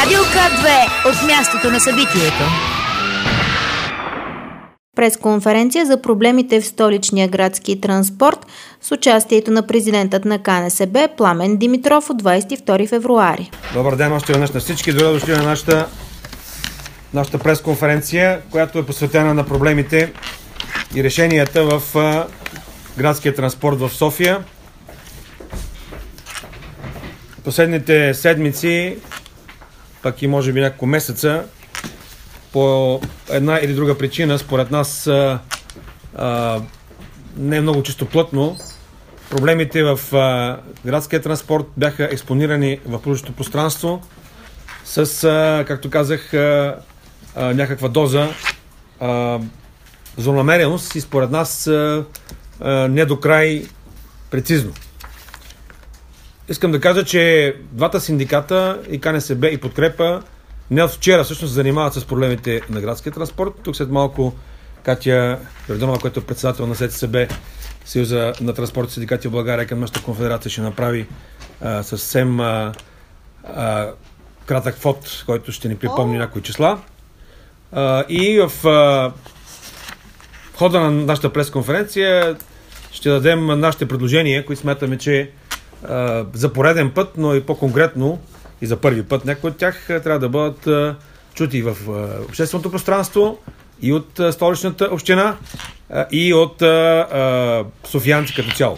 Радио К2 от мястото на събитието. Пресконференция за проблемите в столичния градски транспорт с участието на президентът на КНСБ Пламен Димитров от 22 февруари. Добър ден още веднъж на всички. Добре дошли на нашата пресконференция, която е посветена на проблемите и решенията в градския транспорт в София. Последните седмици, пък и може би няколко месеца, по една или друга причина, според нас не е много чистоплътно, проблемите в градския транспорт бяха експонирани в публичното пространство с, както казах, някаква доза злонамереност и според нас не до край прецизно. Искам да кажа, че двата синдиката, и КНСБ, и Подкрепа, не от вчера всъщност се занимават с проблемите на градския транспорт. Тук след малко Катя Йорданова, която е председател на СТСБ, Съюза на транспорт синдикати в България, към нашата конфедерация, ще направи съвсем кратък фот, който ще ни припомни някои числа. И в хода на нашата пресконференция ще дадем нашите предложения, които смятаме, че за пореден път, но и по-конкретно и за първи път някои от тях трябва да бъдат чути в общественото пространство и от столичната община и от софиянци като цяло.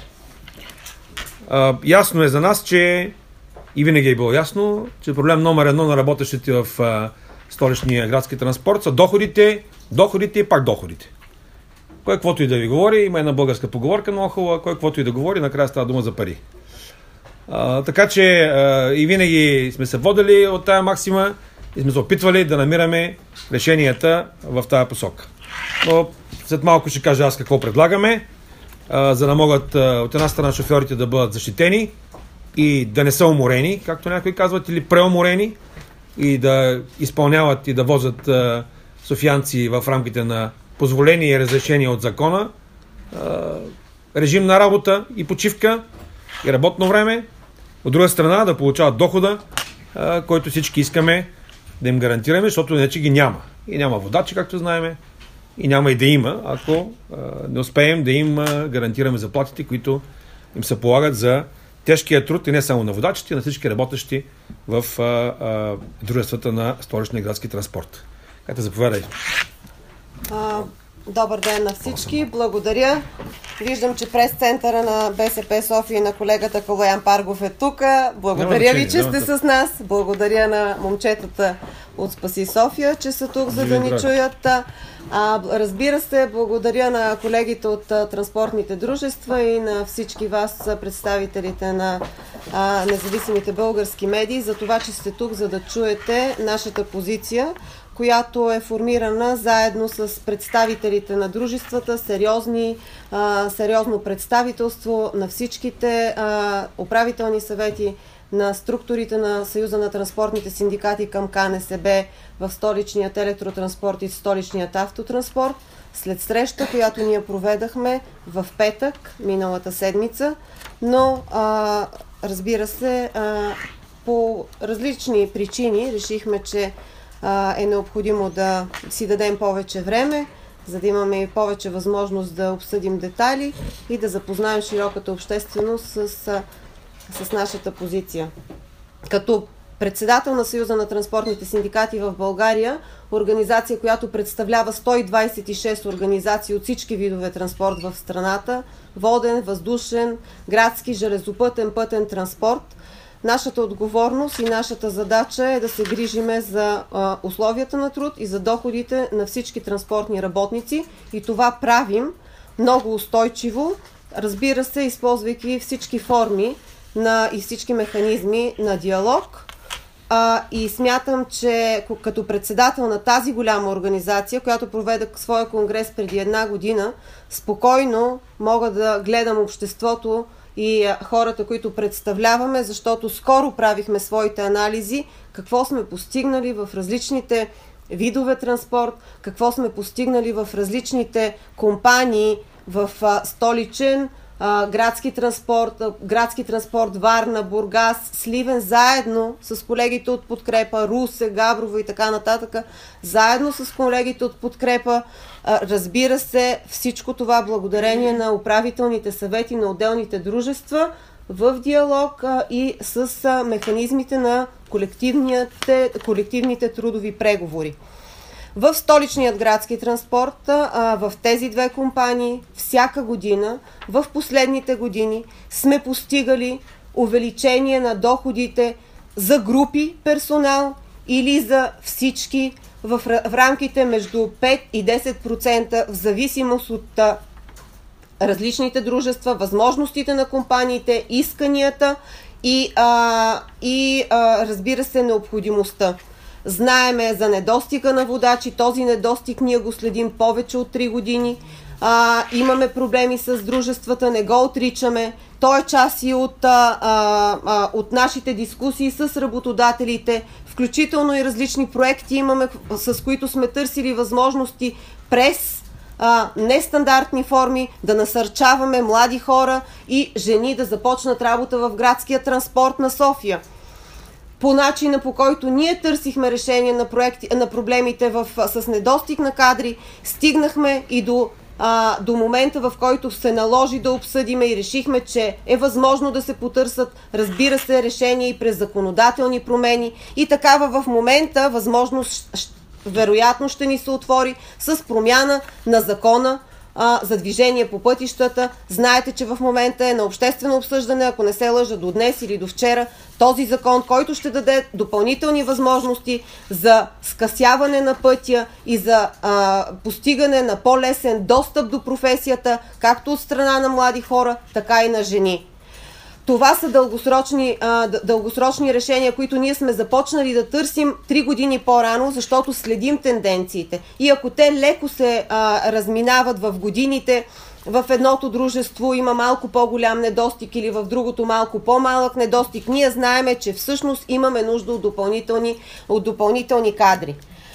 Ясно е за нас, че и винаги е било ясно, че проблем номер едно на работещите в столичния градски транспорт са доходите и пак доходите. Кой каквото и да ви говори, има една българска поговорка много хубава, кой каквото и да говори, накрая става дума за пари. Така че и винаги сме се водили от тая максима и сме се опитвали да намираме решенията в тая посока. Но след малко ще кажа аз какво предлагаме, за да могат от една страна шофьорите да бъдат защитени и да не са уморени, както някои казват, или преуморени, и да изпълняват и да возят софиянци в рамките на позволение и разрешение от закона, режим на работа и почивка и работно време. От друга страна да получават дохода, който всички искаме да им гарантираме, защото иначе ги няма. И няма водачи, както знаем, и няма и да има, ако не успеем да им гарантираме заплатите, които им се полагат за тежкия труд и не само на водачите, а на всички работещи в дружествата на столичния градски транспорт. Кате, заповядай. Добър ден на всички. Благодаря. Виждам, че прес-центъра на БСП София и на колегата Калоян Паргов е тук. Благодаря ви, че сте с нас. Благодаря на момчетата от Спаси София, че са тук, за да ни чуят. Разбира се, благодаря на колегите от транспортните дружества и на всички вас, представителите на независимите български медии, за това, че сте тук, за да чуете нашата позиция, която е формирана заедно с представителите на дружествата, сериозно представителство на всичките управителни съвети на структурите на Съюза на транспортните синдикати към КНСБ в столичният електротранспорт и столичният автотранспорт, след среща, която ние проведахме в петък миналата седмица, но разбира се, по различни причини решихме, че е необходимо да си дадем повече време, за да имаме и повече възможност да обсъдим детайли и да запознаем широката общественост с нашата позиция. Като председател на Съюза на транспортните синдикати в България, организация, която представлява 126 организации от всички видове транспорт в страната, воден, въздушен, градски, железопътен, пътен транспорт, нашата отговорност и нашата задача е да се грижиме за условията на труд и за доходите на всички транспортни работници, и това правим много устойчиво, разбира се, използвайки всички форми и всички механизми на диалог. И смятам, че като председател на тази голяма организация, която проведе своя конгрес преди една година, спокойно мога да гледам обществото и хората, които представляваме, защото скоро правихме своите анализи, какво сме постигнали в различните видове транспорт, какво сме постигнали в различните компании в столичен, градски транспорт Варна, Бургас, Сливен, заедно с колегите от подкрепа, Русе, Габрово и така нататък, заедно с колегите от подкрепа. Разбира се, всичко това благодарение на управителните съвети на отделните дружества в диалог и с механизмите на колективните трудови преговори. В столичният градски транспорт, в тези две компании, всяка година, в последните години сме постигали увеличение на доходите за групи персонал или за всички в рамките между 5 и 10% в зависимост от различните дружества, възможностите на компаниите, исканията и разбира се, необходимостта. Знаеме за недостига на водачи. Този недостиг ние го следим повече от 3 години. Имаме проблеми с дружествата, не го отричаме. То е част и от нашите дискусии с работодателите, включително и различни проекти имаме, с които сме търсили възможности през нестандартни форми да насърчаваме млади хора и жени да започнат работа в градския транспорт на София. По начина, по който ние търсихме решение на проблемите с недостиг на кадри, стигнахме и до момента, в който се наложи да обсъдиме и решихме, че е възможно да се потърсят, разбира се, решения и през законодателни промени. И такава в момента възможност вероятно ще ни се отвори с промяна на закона за движение по пътищата. Знаете, че в момента е на обществено обсъждане, ако не се лъжа, до днес или до вчера, този закон, който ще даде допълнителни възможности за скъсяване на пътя и за постигане на по-лесен достъп до професията, както от страна на млади хора, така и на жени. Това са дългосрочни решения, които ние сме започнали да търсим 3 години по-рано, защото следим тенденциите. И ако те леко се разминават в годините, в едното дружество има малко по-голям недостиг или в другото малко по-малък недостиг, ние знаеме, че всъщност имаме нужда от допълнителни кадри.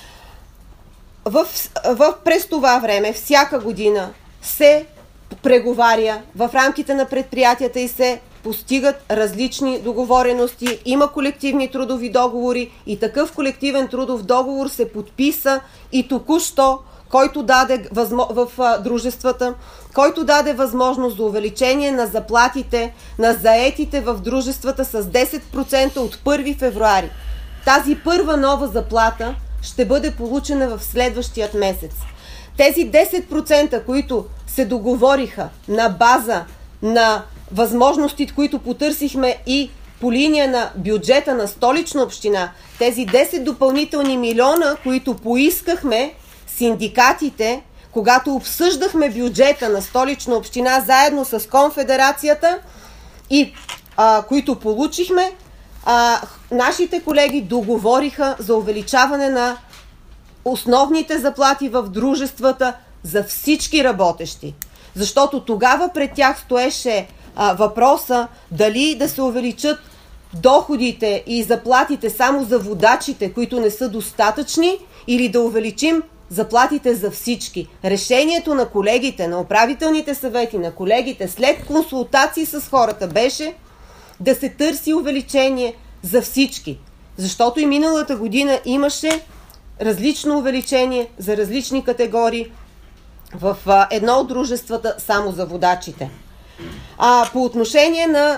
През това време, всяка година се преговаря в рамките на предприятията и се постигат различни договорености, има колективни трудови договори и такъв колективен трудов договор се подписа и току-що, който даде в дружествата, който даде възможност за увеличение на заплатите на заетите в дружествата с 10% от 1 февруари. Тази първа нова заплата ще бъде получена в следващият месец. Тези 10%, които се договориха на база на възможностите, които потърсихме и по линия на бюджета на Столична община, тези 10 допълнителни милиона, които поискахме синдикатите, когато обсъждахме бюджета на Столична община заедно с Конфедерацията и които получихме, нашите колеги договориха за увеличаване на основните заплати в дружествата за всички работещи. Защото тогава пред тях стоеше въпроса дали да се увеличат доходите и заплатите само за водачите, които не са достатъчни, или да увеличим заплатите за всички. Решението на колегите, на управителните съвети, на колегите, след консултации с хората беше да се търси увеличение за всички. Защото и миналата година имаше различно увеличение за различни категории в едно от дружествата само за водачите. По отношение на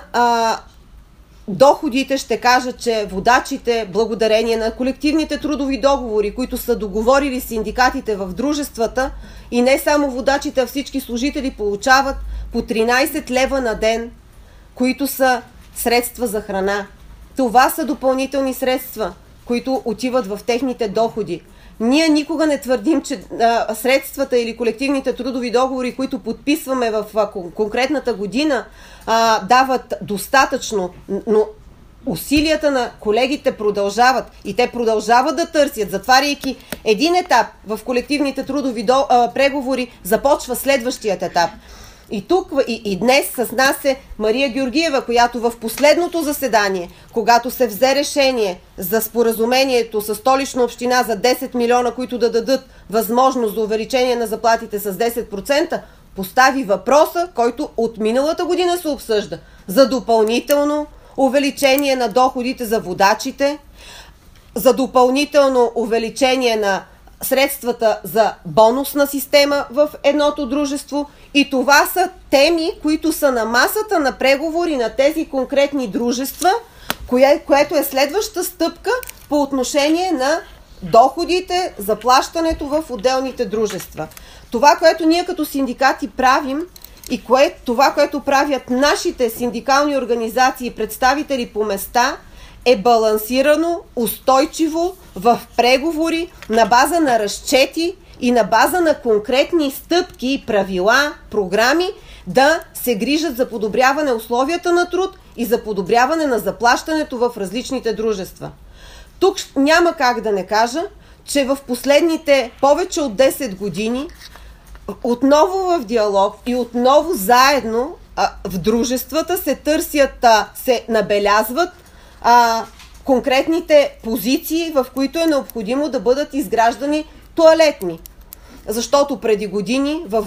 доходите ще кажа, че водачите, благодарение на колективните трудови договори, които са договорили синдикатите в дружествата, и не само водачите, а всички служители получават по 13 лева на ден, които са средства за храна. Това са допълнителни средства, които отиват в техните доходи. Ние никога не твърдим, че средствата или колективните трудови договори, които подписваме в конкретната година, дават достатъчно, но усилията на колегите продължават и те продължават да търсят, затваряйки един етап в колективните трудови преговори, започва следващият етап. И тук и днес с нас е Мария Георгиева, която в последното заседание, когато се взе решение за споразумението с Столична община за 10 милиона, които да дадат възможност за увеличение на заплатите с 10%, постави въпроса, който от миналата година се обсъжда, за допълнително увеличение на доходите за водачите, за допълнително увеличение на средствата за бонусна система в едното дружество, и това са теми, които са на масата на преговори на тези конкретни дружества, което е следваща стъпка по отношение на доходите, заплащането в отделните дружества. Това, което ние като синдикати правим, и това, което правят нашите синдикални организации и представители по места, е балансирано, устойчиво, в преговори, на база на разчети и на база на конкретни стъпки, правила, програми, да се грижат за подобряване условията на труд и за подобряване на заплащането в различните дружества. Тук няма как да не кажа, че в последните повече от 10 години отново в диалог и отново заедно в дружествата се търсят, се набелязват конкретните позиции, в които е необходимо да бъдат изграждани тоалетни. Защото преди години в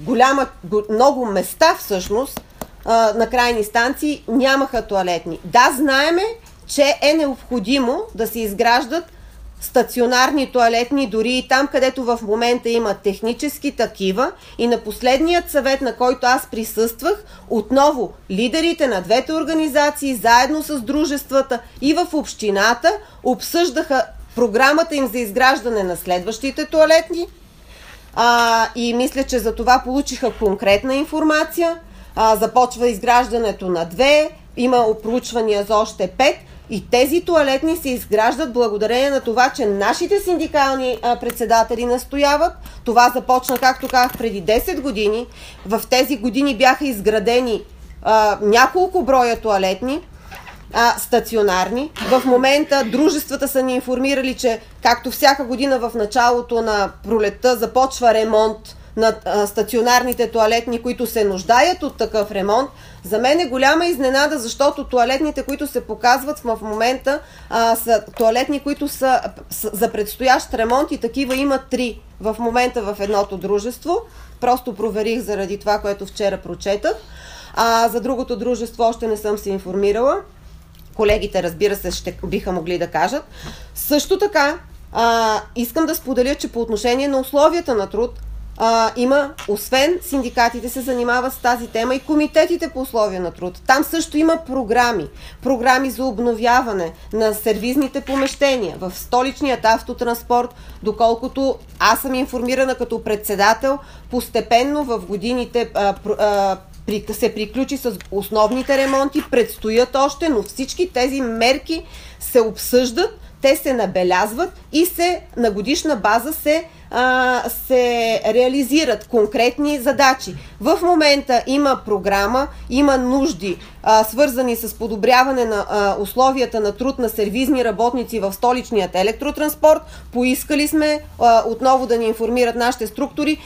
много места всъщност на крайни станции нямаха тоалетни. Да, знаеме, че е необходимо да се изграждат стационарни тоалетни, дори и там, където в момента има технически такива. И на последният съвет, на който аз присъствах, отново лидерите на двете организации, заедно с дружествата и в общината, обсъждаха програмата им за изграждане на следващите тоалетни. И мисля, че за това получиха конкретна информация. Започва изграждането на 2, има проучвания за още 5. И тези тоалетни се изграждат благодарение на това, че нашите синдикални председатели настояват. Това започна, както казах, преди 10 години. В тези години бяха изградени няколко броя тоалетни, стационарни. В момента дружествата са ни информирали, че както всяка година в началото на пролетта започва ремонт на стационарните тоалетни, които се нуждаят от такъв ремонт. За мен е голяма изненада, защото тоалетните, които се показват в момента, са тоалетни, които са за предстоящ ремонт, и такива има 3 в момента в едното дружество. Просто проверих заради това, което вчера прочетах. За другото дружество още не съм се информирала. Колегите, разбира се, биха могли да кажат. Също така, искам да споделя, че по отношение на условията на труд, има, освен синдикатите се занимават с тази тема, и комитетите по условия на труд. Там също има програми за обновяване на сервизните помещения в столичният автотранспорт. Доколкото аз съм информирана като председател, постепенно в годините се приключи с основните ремонти, предстоят още, но всички тези мерки се обсъждат, те се набелязват и на годишна база се реализират конкретни задачи. В момента има програма, има нужди, свързани с подобряване на условията на труд на сервизни работници в столичният електротранспорт. Поискали сме отново да ни информират нашите структури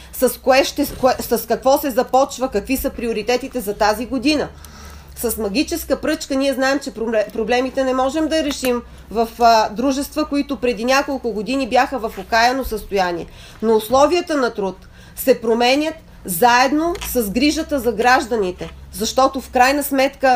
с какво се започва, какви са приоритетите за тази година. С магическа пръчка ние знаем, че проблемите не можем да решим в дружества, които преди няколко години бяха в окаяно състояние. Но условията на труд се променят заедно с грижата за гражданите, защото в крайна сметка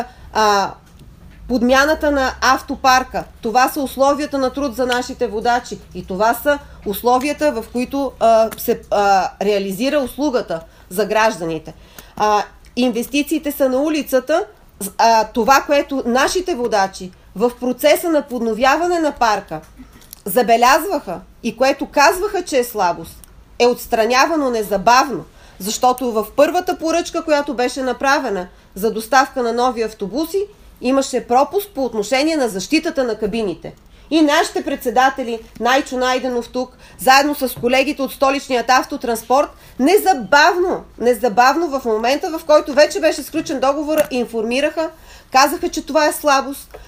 подмяната на автопарка, това са условията на труд за нашите водачи, и това са условията, в които се реализира услугата за гражданите. Инвестициите са на улицата. Това, което нашите водачи в процеса на подновяване на парка забелязваха и което казваха, че е слабост, е отстранявано незабавно, защото в първата поръчка, която беше направена за доставка на нови автобуси, имаше пропуск по отношение на защитата на кабините. И нашите председатели, Найчо Найденов тук, заедно с колегите от столичният автотранспорт, незабавно в момента, в който вече беше сключен договор, информираха, казаха, че това е слабост.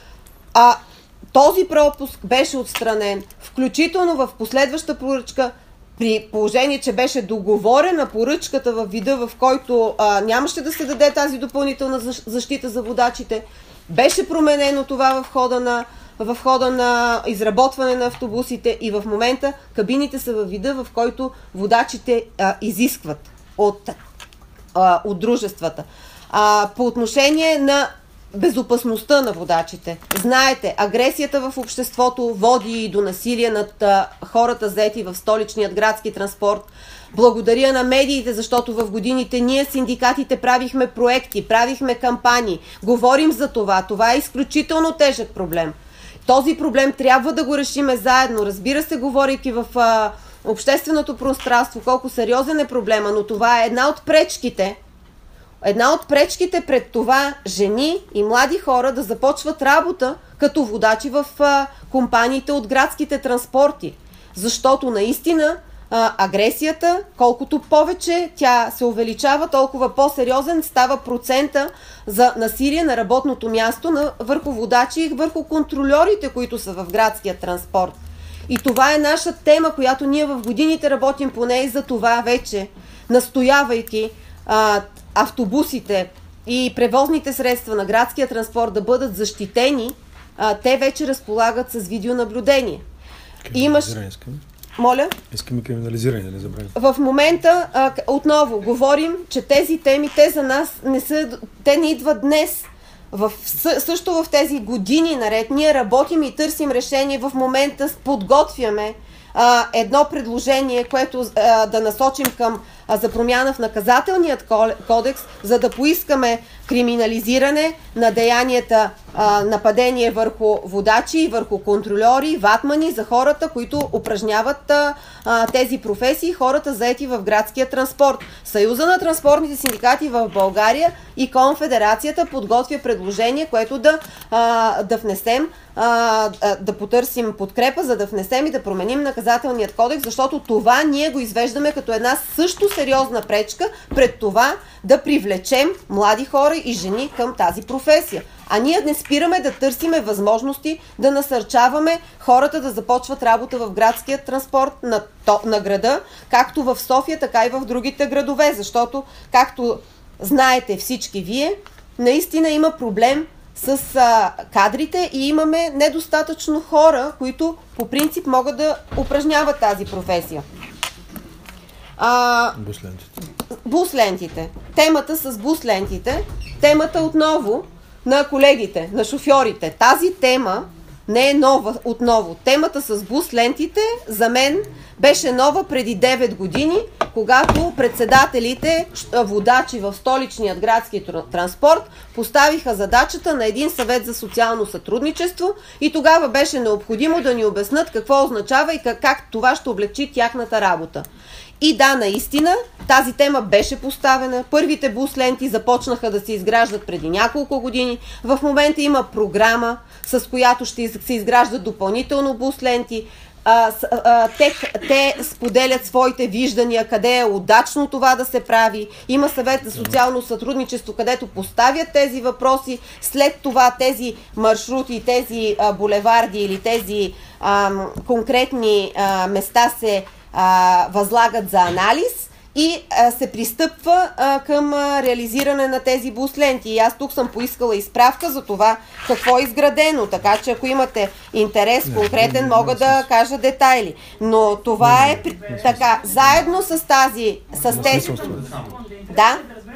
Този пропуск беше отстранен, включително в последваща поръчка, при положение, че беше договорена поръчката във вида, в който нямаше да се даде тази допълнителна защита за водачите. Беше променено това в хода на изработване на автобусите, и в момента кабините са във вида, в който водачите изискват от от дружествата. По отношение на безопасността на водачите. Знаете, агресията в обществото води и до насилие над хората, заети в столичният градски транспорт. Благодаря на медиите, защото в годините ние, синдикатите, правихме проекти, правихме кампании, говорим за това. Това е изключително тежък проблем. Този проблем трябва да го решиме заедно. Разбира се, говорейки в общественото пространство колко сериозен е проблема, но това е една от пречките. Една от пречките пред това жени и млади хора да започват работа като водачи в компаниите от градските транспорти. Защото наистина агресията, колкото повече тя се увеличава, толкова по-сериозен става процента за насилие на работното място върху водачи и върху контрольорите, които са в градския транспорт. И това е наша тема, която ние в годините работим по нея и за това вече, настоявайки автобусите и превозните средства на градския транспорт да бъдат защитени, те вече разполагат с видеонаблюдение. Моля? Искаме криминализиране, да не забравим. В момента отново говорим, че тези теми, те за нас те не идват днес. Също в тези години наред ние работим и търсим решение. В момента подготвяме едно предложение, което да насочим към за промяна в наказателният кодекс, за да поискаме криминализиране на деянията нападение върху водачи и върху контрольори, ватмани, за хората, които упражняват тези професии, хората заети в градския транспорт. Съюза на транспортните синдикати в България и Конфедерацията подготвя предложение, което да внесем, да потърсим подкрепа, за да внесем и да променим наказателният кодекс, защото това ние го извеждаме като една също сериозна пречка пред това да привлечем млади хора и жени към тази професия. А ние не спираме да търсиме възможности да насърчаваме хората да започват работа в градския транспорт на града, както в София, така и в другите градове, защото, както знаете всички вие, наистина има проблем с кадрите и имаме недостатъчно хора, които по принцип могат да упражняват тази професия. Буслентите. Темата с буслентите. Темата отново на колегите, на шофьорите. Тази тема не е нова отново. Темата с буслентите за мен беше нова преди 9 години, когато председателите, водачи в столичният градски транспорт поставиха задачата на един съвет за социално сътрудничество и тогава беше необходимо да ни обяснат какво означава и как това ще облегчи тяхната работа. И да, наистина, тази тема беше поставена. Първите бус-ленти започнаха да се изграждат преди няколко години. В момента има програма, с която ще се изграждат допълнително бус-ленти. Те споделят своите виждания, къде е удачно това да се прави. Има съвет за социално сътрудничество, където поставят тези въпроси. След това тези маршрути, тези булеварди или тези конкретни места се възлагат за анализ и се пристъпва към реализиране на тези бус-ленти. И аз тук съм поискала изправка за това какво е изградено, така че ако имате интерес конкретен, мога да кажа детайли. Но това е така, заедно с тези... Да?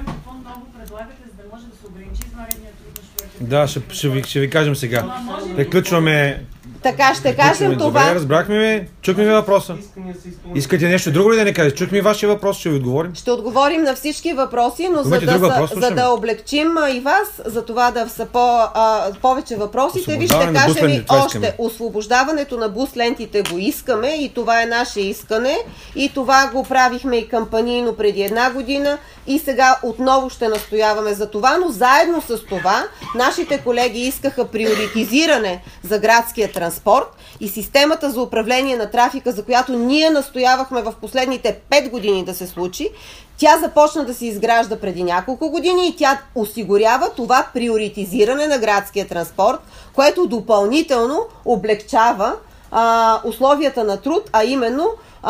Да, ще ви кажем сега. Приключваме. Така, ще кажем това. Добре, разбрахме ви. Чухме ви въпроса. Искате нещо друго ли да не кажете? Чухме вашия въпрос, ще ви отговорим. Ще отговорим на всички въпроси, но за да облегчим и вас, за това да са повече въпросите, ви ще кажем и още. Освобождаването на бус-лентите го искаме и това е наше искане и това го правихме и кампанийно преди 1 година и сега отново ще настояваме за това, но заедно с това нашите колеги искаха приоритизиране за градския транспорт и системата за управление на трафика, за която ние настоявахме в последните 5 години да се случи, тя започна да се изгражда преди няколко години и тя осигурява това приоритизиране на градския транспорт, което допълнително облегчава условията на труд, а именно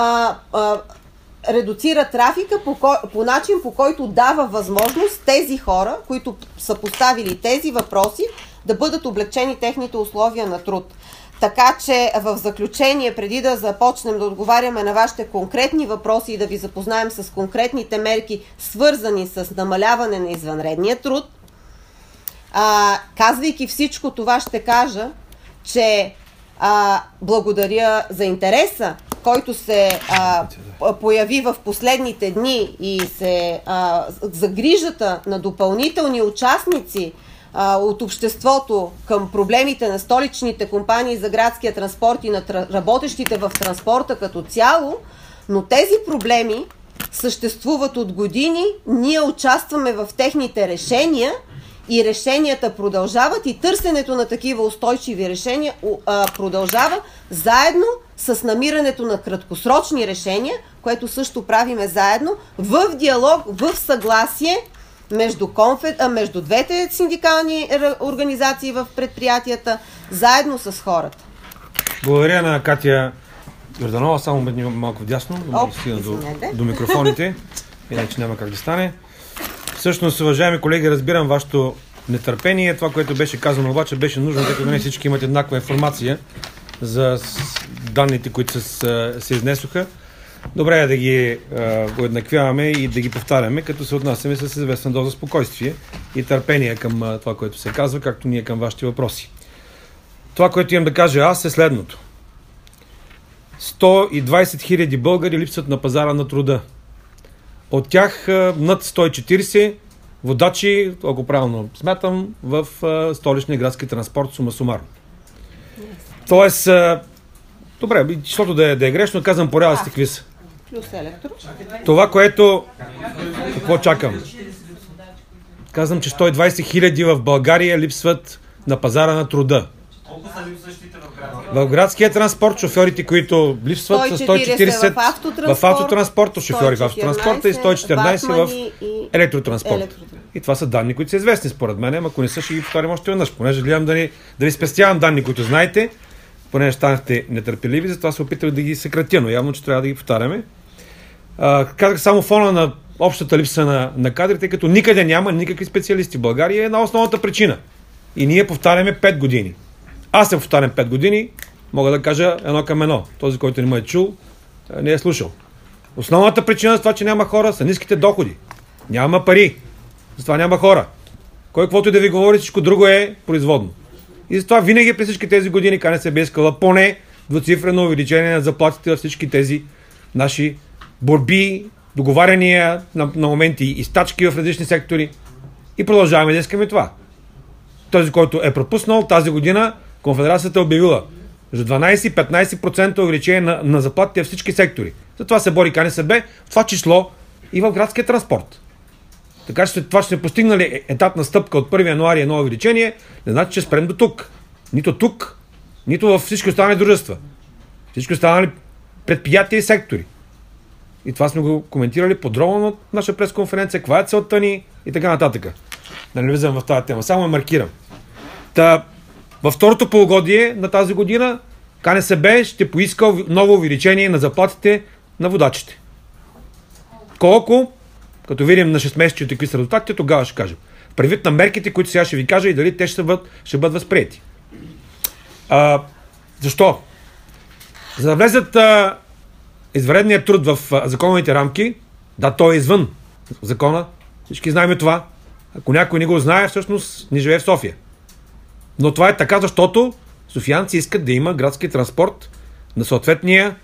редуцира трафика по начин, по който дава възможност тези хора, които са поставили тези въпроси, да бъдат облегчени техните условия на труд. Така че в заключение, преди да започнем да отговаряме на вашите конкретни въпроси и да ви запознаем с конкретните мерки, свързани с намаляване на извънредния труд, казвайки всичко това, ще кажа, че благодаря за интереса, който се появи в последните дни и за грижата на допълнителни участници от обществото към проблемите на столичните компании за градския транспорт и на работещите в транспорта като цяло, но тези проблеми съществуват от години, ние участваме в техните решения и решенията продължават и търсенето на такива устойчиви решения продължава заедно с намирането на краткосрочни решения, което също правиме заедно в диалог, в съгласие между двете синдикални организации в предприятията, заедно с хората. Благодаря на Катя Йорданова, само малко вдясно, до микрофоните, иначе няма как да стане. Всъщност, уважаеми колеги, разбирам вашето нетърпение. Това, което беше казано, обаче беше нужно, тъй като не всички имат еднаква информация за данните, които се изнесоха. Добре е да ги уеднаквяваме и да ги повтаряме, като се отнасяме с известна доза спокойствие и търпение към това, което се казва, както ние към вашите въпроси. Това, което имам да кажа аз, е следното. 120 хиляди българи липсват на пазара на труда. От тях над 140 водачи, ако правилно смятам, в столичния градски транспорт сума сумарно. Тоест, добре, защото да е грешно, казвам порядъците какви са. Плюс електро. Това, което... Какво чакам? Казвам, че 120 хиляди в България липсват на пазара на труда. Колко са липсващите в градския? В градския транспорт шофьорите, които липсват, са 140 в автотранспорта, шофьори в автотранспорта и 114 в електротранспорта. И това са данни, които са известни според мен, ако не са, ще ги повторим още веднъж, понеже гледам да ви спестявам данни, които знаете, понеже станахте нетърпеливи, затова се опитах да ги съкратя, но явно, че трябва да ги повтаряме. Казах само фона на общата липса на кадри, тъй като никъде няма никакви специалисти в България, е една основната причина. И ние повтаряме 5 години. Аз се повтарям 5 години, мога да кажа едно към едно. Този, който не ме е чул, не е слушал. Основната причина за това, че няма хора, са ниските доходи. Няма пари. Затова няма хора. Кой каквото и да ви говори, всичко друго е производно. И затова винаги през всички тези години КНСБ е искала поне двуцифрено увеличение на заплатите във всички тези наши борби, договаряния на моменти и стачки в различни сектори. И продължаваме да искаме това. Този, който е пропуснал тази година, Конфедерацията е обявила за 12-15% увеличение на заплатите във всички сектори. Затова се бори КНСБ, в това число и в градския транспорт. Така че това ще сме постигнали етапна стъпка от 1 януари едно увеличение, не значи, че спрем до тук. Нито тук, нито във всички останали дружества. Всички останали предприятия и сектори. И това сме го коментирали подробно на наша пресконференция, каква е целта ни и така нататък. Да не влизам в тази тема, само я маркирам. Във второто полугодие на тази година КНСБ ще поиска ново увеличение на заплатите на водачите. Колко? Като видим на 6 месеца какви са резултатите, тогава ще кажем. Предвид на мерките, които сега ще ви кажа и дали те ще бъдат възприети. Защо? За да влезат извънредният труд в законовите рамки, да, той е извън закона, всички знаем това. Ако някой не го знае, всъщност не живее в София. Но това е така, защото софиянци искат да има градски транспорт на съответния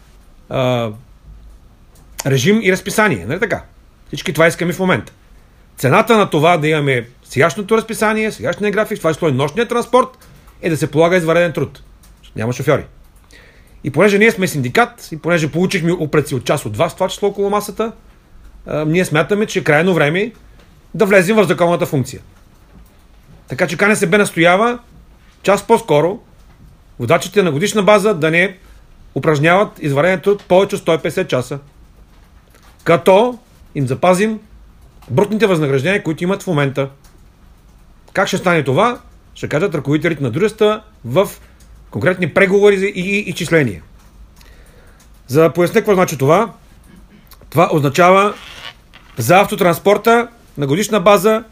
режим и разписание. Нали така? Всички това искаме в момента. Цената на това да имаме сегашното разписание, сегашния график, това е нощния транспорт, е да се полага извънреден труд. Няма шофьори. И понеже ние сме синдикат, и понеже получихме упреци от част от вас, това число около масата, ние смятаме, че е крайно време да влезем в законната функция. Така че КНСБ настоява час по-скоро водачите на годишна база да не упражняват извънреден труд повече от 150 часа. Като им запазим брутните възнаграждения, които имат в момента. Как ще стане това? Ще кажат ръководителите на дружества в конкретни преговори и изчисления. За да поясня какво значи това, това означава за автотранспорта на годишна база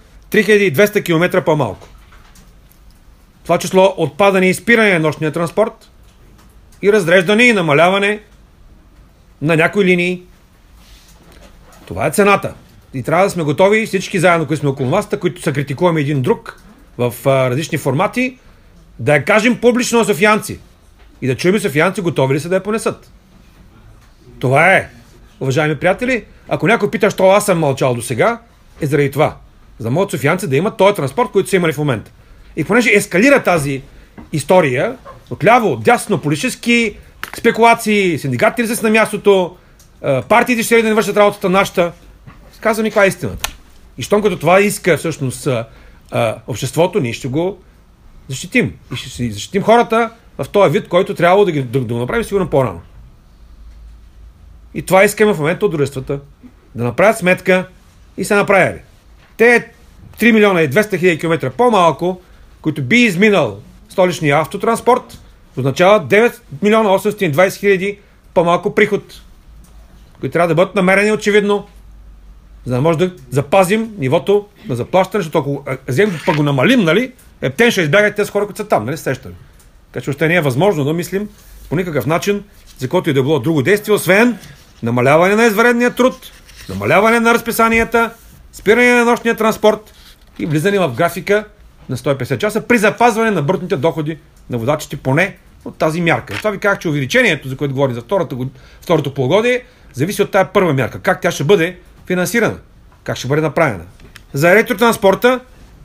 3200 км по-малко. Това число отпадане и спиране на нощния транспорт и разреждане и намаляване на някои линии. Това е цената. И трябва да сме готови всички заедно, които сме около масата, които се критикуваме един друг в различни формати, да я кажем публично на софиянци и да чуем софиянци готови ли са да я понесат. Това е, уважаеми приятели. Ако някой пита, що аз съм мълчал до сега, е заради това. За да могат софиянци да имат този транспорт, който са имали в момента. И понеже ескалира тази история, отляво, отдясно, политически спекулации, синдикатите ли са на мястото, партиите ще да не вършат работата нашата, казвам и каква е истината. И щом като това иска всъщност обществото, ние ще го защитим. И ще си защитим хората в този вид, който трябва да го направим сигурно по-рано. И това искаме в момента от дружествата. Да направят сметка и са направили. Те 3 милиона и 200 хиляди километра по-малко, които би изминал столичния автотранспорт, означава 9 милиона 820 хиляди по-малко приход, които трябва да бъдат намерени очевидно, за да може да запазим нивото на заплащане, защото ако вземем пък го намалим, нали, ептен ще избягат тези хора, които са там, нали, сещали. Така че още не е възможно да мислим по никакъв начин, за който и да било друго действие, освен намаляване на извънредния труд, намаляване на разписанията, спиране на нощния транспорт и влизане в графика на 150 часа при запазване на брутните доходи на водачите поне от тази мярка. Това ви казах, че увеличението, за което говорим за второто полугодие, зависи от тази първа мярка. Как тя ще бъде финансирана? Как ще бъде направена? За електротранспорта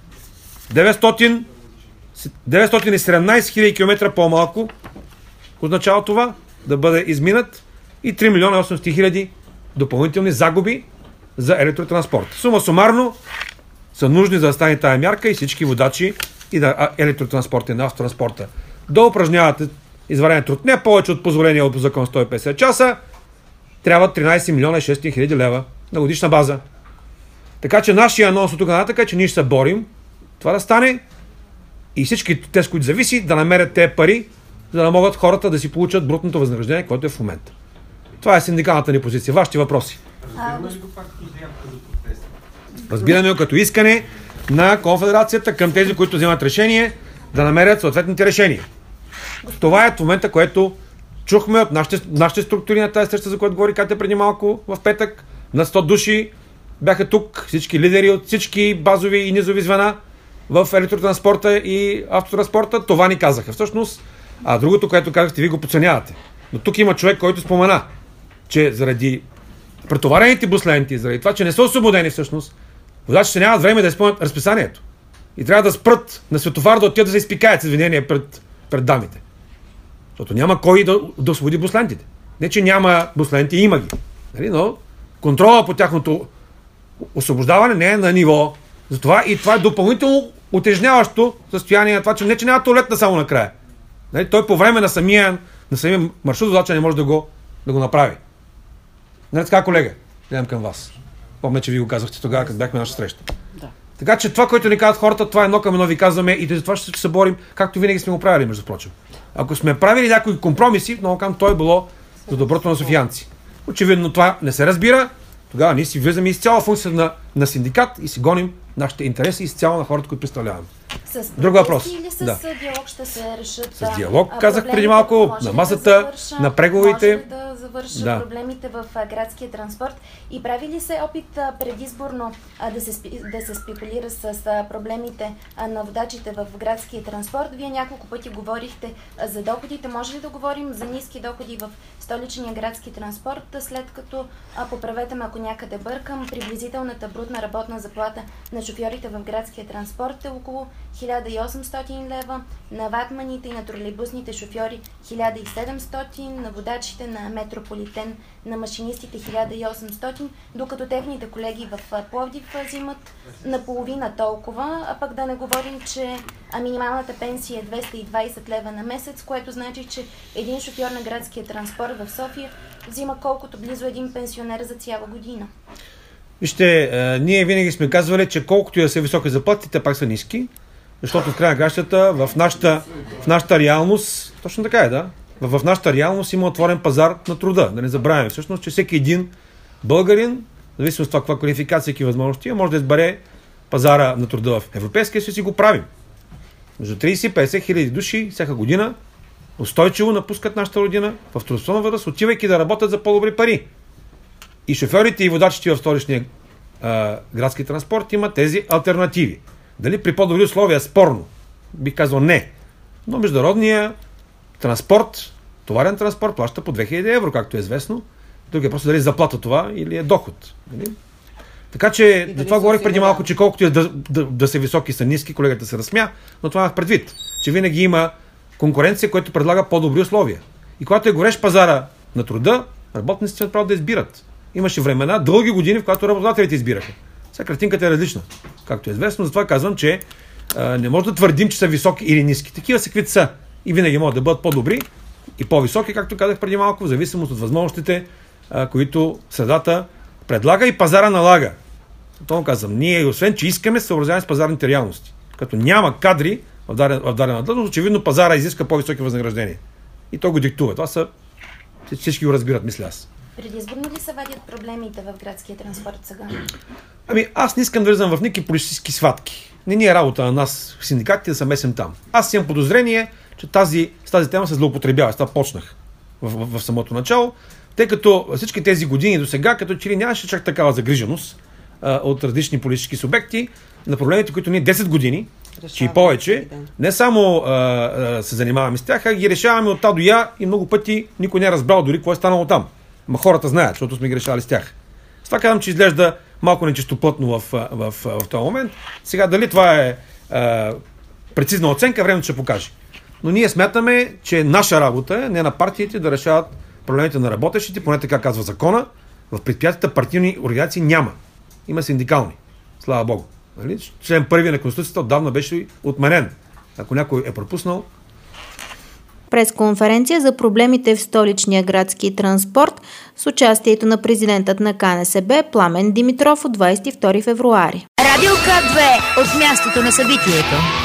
917 хиляди километра по-малко означава това да бъде изминат и 3 милиона 800 хиляди допълнителни загуби за електротранспорт. Сума сумарно са нужни за да стане тая мярка и всички водачи и на електротранспорта и на автотранспорта да упражняват извънреден труд не повече от позволения от закон 150 часа, трябва 13 милиона и 600 хиляди лева на годишна база. Така че нашия анонс от тук нататък е, че ние ще се борим това да стане и всички тези, които зависи, да намерят тези пари, за да могат хората да си получат брутното възнаграждение, което е в момента. Това е синдикалната ни позиция. Вашите въпроси. Разбираме го като искане на конфедерацията към тези, които вземат решение, да намерят съответните решения. Това е в момента, което чухме от нашите структури на тази среща, за която говори Катя преди малко в петък. На 100 души бяха тук, всички лидери от всички базови и низови звена в електротранспорта и автотранспорта. Това ни казаха всъщност. А другото, което казахте, ви го подценявате. Но тук има човек, който спомена, че заради претоварените бус ленти, заради това, че не са освободени всъщност, водачите нямат време да изпълнят разписанието. И трябва да спрат на светофар да отидат да се изпикаят с извинение пред дамите. Защото няма кой да освободи буслентите. Не, че няма busленти, има ги. Нали? Но контрола по тяхното освобождаване не е на ниво. Затова и това е допълнително утежняващо състояние на това, че не, че няма туалетна само накрая. Нали? Той по време на самия маршрут водача не може да го направи. Нали така, колега? Гледам към вас. Помня, че ви го казахте тогава, като бяхме на наша среща. Да. Така че това, което ни казват хората, това е едно към едно ви казваме и за това ще се борим, както винаги сме го правили, между прочим. Ако сме правили някои компромиси, много към той е било за доброто на софиянци. Очевидно това не се разбира, тогава ние си влизаме изцяло функция на синдикат и си гоним нашите интереси изцяло на хората, които представляваме. Друг въпрос. Или с диалог ще се решат? С диалог, казах преди малко, на масата, на преговорите. Може да завърша проблемите в градския транспорт и прави ли се опит предизборно да се спекулира с проблемите на водачите в градския транспорт? Вие няколко пъти говорихте за доходите. Може ли да говорим за ниски доходи в столичния градски транспорт, след като, поправете ме ако някъде бъркам, приблизителната брутна работна заплата на шофьорите в градския транспорт е около 1800 лева, на ватманите и на тролейбусните шофьори 1700, на водачите на метрополитен, на машинистите 1800, докато техните колеги в Пловдив взимат наполовина толкова, а пък да не говорим, че минималната пенсия е 220 лева на месец, което значи, че един шофьор на градския транспорт в София взима колкото близо един пенсионер за цяла година. Вижте, ние винаги сме казвали, че колкото и да са високи заплати, те пак са ниски, защото в края на кращата в нашата реалност, точно така е, да, в нашата реалност има отворен пазар на труда. Да не забравяме всъщност, че всеки един българин, зависимо от това каква квалификация и възможности, може да избере пазара на труда в Европейския съюз и го правим. Между 30 и 50 хиляди души всяка година устойчиво напускат нашата родина в трудоспособна възраст, отивайки да работят за по-добри пари. И шофьорите и водачите в столичния градски транспорт имат тези алтернативи. Дали при по-добри условия спорно? Бих казал не. Но международния транспорт, товарен транспорт, плаща по 2000 евро, както е известно. Друг е просто дали заплата това или е доход. Нали? Така че, до това говорих преди малко, че колкото да са високи, са ниски, колегата се разсмя, но това имах предвид, че винаги има конкуренция, която предлага по-добри условия. И когато е горещ пазара на труда, работниците имат право да избират. Имаше времена, дълги години, в които работодателите избираха. Сега картинката е различна, както е известно. Затова казвам, че не може да твърдим, че са високи или ниски. Такива са, каквито са. И винаги могат да бъдат по-добри и по-високи, както казах преди малко, в зависимост от възможностите, които средата предлага и пазара налага. Това казвам. Ние, освен че искаме, се съобразяваме с пазарните реалности. Като няма кадри в дадена длъжност, очевидно пазара изиска по-високи възнаграждения. И то го диктува. Това са... Всички го разбират, мисля аз. Предизборно ли се вадят проблемите в градския транспорт сега? Аз не искам да влизам в никакви политически сватки. Не ни е работа на нас, синдикатите, да се месим там. Аз имам подозрение, че с тази тема се злоупотребява. С това почнах в самото начало, тъй като всички тези години до сега, като че ли нямаше чак такава загриженост от различни политически субекти на проблемите, които ние 10 години, че и повече, не само се занимаваме с тях, а ги решаваме от та до я и много пъти никой не е разбрал дори какво е станало там. Ма хората знаят, защото сме ги решали с тях. С това казвам, че изглежда малко нечистоплътно в този момент. Сега дали това е прецизна оценка, времето ще покаже. Но ние смятаме, че наша работа е не на партиите да решават проблемите на работещите, поне така казва закона. В предприятията партийни организации няма. Има синдикални. Слава Богу. Нали? Член 1 на Конституцията отдавна беше отменен. Ако някой е пропуснал. Пресконференция за проблемите в столичния градски транспорт с участието на президентът на КНСБ Пламен Димитров от 22 февруари. Радио К2 от мястото на събитието.